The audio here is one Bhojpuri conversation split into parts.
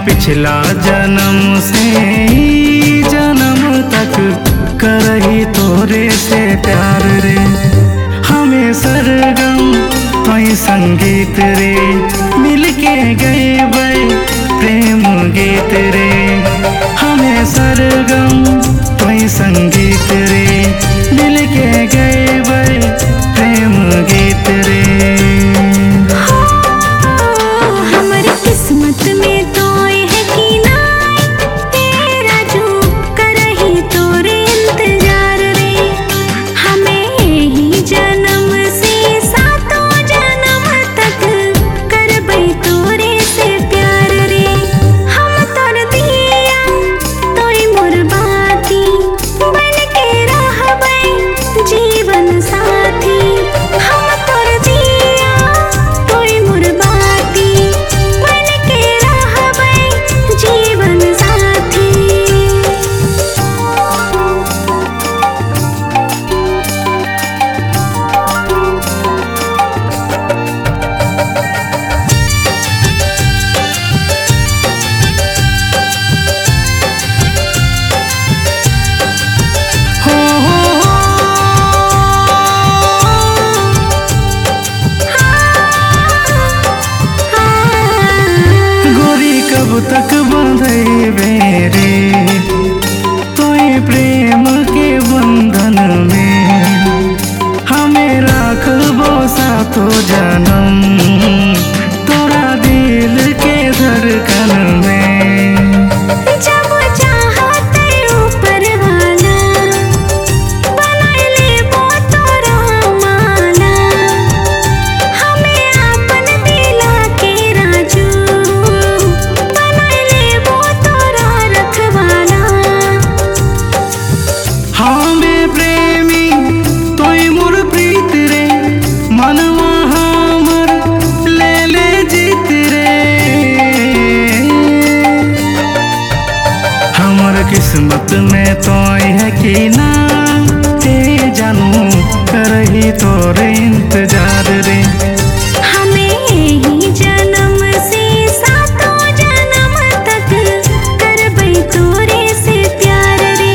पिछला जन्म से ही जन्म तक करही तोरे से प्यार रे। हमें सरगम तोई संगीत रे, मिलके गए प्रेम गीत रे। हमें सरगम तोई संगीत रे, मिलके गए प्रेम गीत रे। हमारी किस्मत में तो है कि ना तेरा जो करही तोरे इंतजार रे। हमें ही जन्म से सातों जन्म तक करबै तोरे से प्यार रे। हम तोर दिया तोई मोर बाती, बन के रहबै जीवन साथी। हम तोर दिया तोई मोर बाती, बन के रहबै जीवन साथी। गोरी कब तक बंधेबे रे तोई प्रेम के बंधन में। हमें राखबो सातो जन्म तोरा दिल के धड़कन में। जब चाहते ऊपर वाला बनाए लेबो तोरा माला। हमें आपन दिला के राजू बनाए लेबो तोरा रखवाला। हमें प्रेमी तोई मोर प्रीत रे, मनवा हमर ले ले जीत रे। हमर किस्मत में तोय है कि ना ते जानू करही तोरे इंतजार रे। हमें ही जन्म से सातों जन्म तक करबै तोरे से प्यार रे।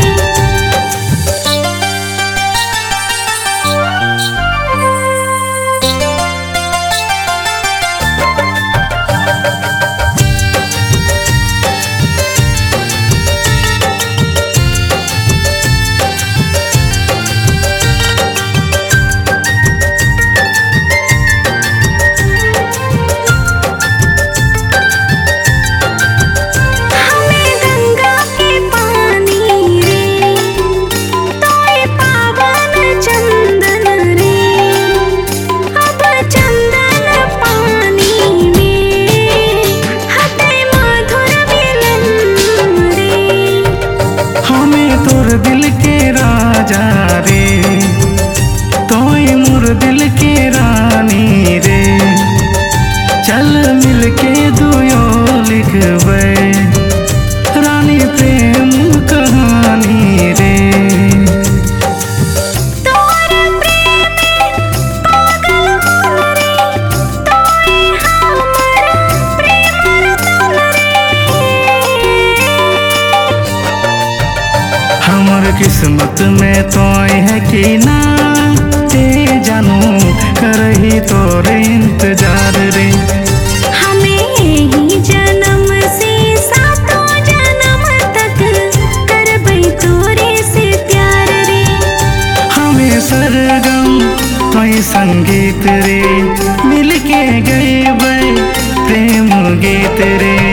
हमें गंगा के पानी रे, तोय पावन चंदन रे। अब चंदन पानी में हते मधुर मिलन रे। हमें तोर दिल के राजा रे, तोय मोर दिल के रानी रे। चल मिलके दुयो लिखबै रानी प्रेम कहानी रे। तोर प्रेम पागल मन रे, तोय हमर प्रेम रतन रे। हमर किस्मत में तोय है कि ना ते जानू करही तोरे इंतजार रे। हमें ही जन्म से सातों जन्म तक करबै तोरे से प्यार रे। हमें सरगम तोई संगीत रे, मिलके गए प्रेम गीत रे।